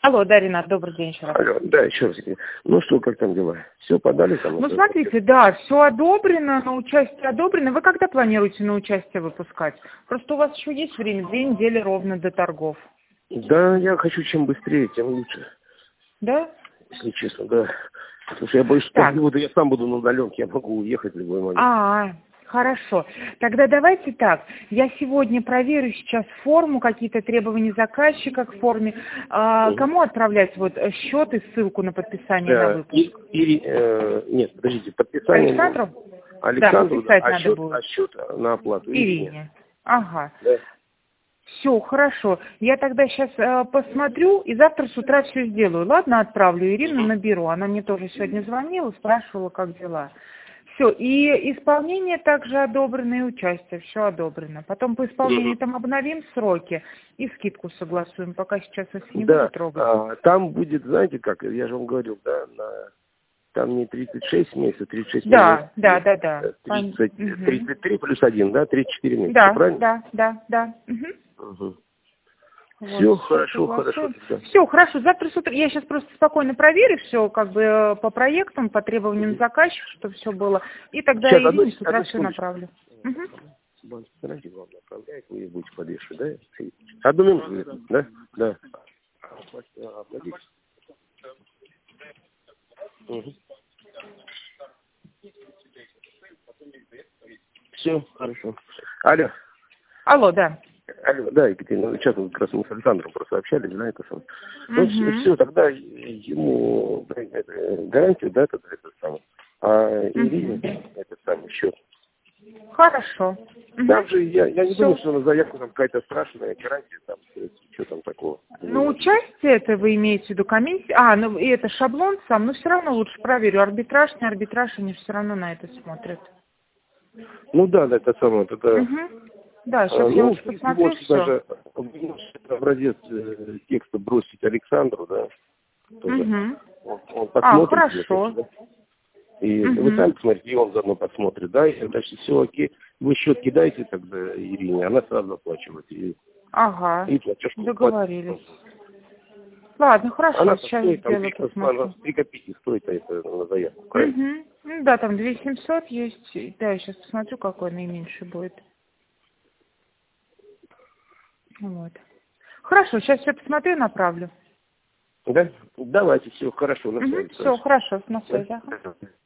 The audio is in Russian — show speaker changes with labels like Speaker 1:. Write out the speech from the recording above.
Speaker 1: Алло, да, Ренат, добрый день еще раз.
Speaker 2: Алло, да, еще раз. Ну что, как там дела? Все подали там?
Speaker 1: Ну, смотрите, да, все одобрено, на участие одобрено. Вы когда планируете на участие выпускать? Просто у вас еще есть время, 2 недели ровно до торгов.
Speaker 2: Да, я хочу чем быстрее, тем лучше.
Speaker 1: Да?
Speaker 2: Если честно, да. Потому что я боюсь, что
Speaker 1: Так.
Speaker 2: не буду, я сам буду на удаленке, я могу уехать в любой момент.
Speaker 1: Хорошо. Тогда давайте так. Я сегодня проверю сейчас форму, какие-то требования заказчика к форме. Кому отправлять вот счет и ссылку на подписание на выпуск?
Speaker 2: Нет, подождите, подписание...
Speaker 1: Александру?
Speaker 2: Александру,
Speaker 1: да, подписать
Speaker 2: а
Speaker 1: надо
Speaker 2: счет,
Speaker 1: будет.
Speaker 2: на оплату
Speaker 1: Ирине. Ага.
Speaker 2: Да.
Speaker 1: Все, хорошо. Я тогда сейчас посмотрю и завтра с утра все сделаю. Ладно, отправлю Ирину, наберу. Она мне тоже сегодня звонила, спрашивала, как дела. Все, и исполнение также одобрено, и участие, все одобрено. Потом по исполнению там обновим сроки и скидку согласуем, пока сейчас их не буду трогать.
Speaker 2: Там будет, знаете как, я же вам говорил, да, там не 36 месяцев, 36
Speaker 1: Да.
Speaker 2: 33 плюс 1, да, 34 месяца,
Speaker 1: Да,
Speaker 2: правильно?
Speaker 1: да.
Speaker 2: Угу.
Speaker 1: Вот,
Speaker 2: Все хорошо тогда.
Speaker 1: Все, хорошо. Завтра с утра я сейчас просто спокойно проверю все, как бы по проектам, по требованиям заказчика, чтобы все было. И тогда
Speaker 2: Сейчас,
Speaker 1: Ирине с утра все
Speaker 2: секундочку.
Speaker 1: направлю.
Speaker 2: Знаете, вам направляет, вы будете подвешивать, да? Одну минуту, да? Да. Оплатить. Все, хорошо.
Speaker 1: Алло, да.
Speaker 2: Алло, да, Екатерина, сейчас мы как раз мы с Александром просто общались, да, это сам. Ну, все, тогда ему гарантию, да, тогда это самое. А Ирине это самый счет.
Speaker 1: Хорошо.
Speaker 2: Там же, я не думаю, что на заявку там какая-то страшная гарантия, там, что там такого.
Speaker 1: Ну, участие это вы имеете в виду комиссия? Ну и это шаблон сам, но все равно лучше проверю. Арбитраж, не арбитраж, они все равно на это смотрят.
Speaker 2: Ну да, это самое, это...
Speaker 1: Да, сейчас я лучше посмотрю все.
Speaker 2: Даже образец текста бросить Александру, да, тоже. Он посмотрит.
Speaker 1: Хорошо.
Speaker 2: Да? И вы сами посмотрите, и он заодно посмотрит, да, и дальше все окей. Вы счет кидаете тогда Ирине, она сразу оплачивает. И
Speaker 1: договорились. Ладно, хорошо,
Speaker 2: она
Speaker 1: сейчас
Speaker 2: стоит,
Speaker 1: сделаю, посмотрю.
Speaker 2: 3 копейки стоит это на заявку, правильно?
Speaker 1: Да, там 2700 есть. Да, я сейчас посмотрю, какой наименьший будет. Вот. Хорошо, сейчас все посмотрю и направлю.
Speaker 2: Да? Давайте, все, хорошо, на связи.
Speaker 1: Все, хорошо, на связи.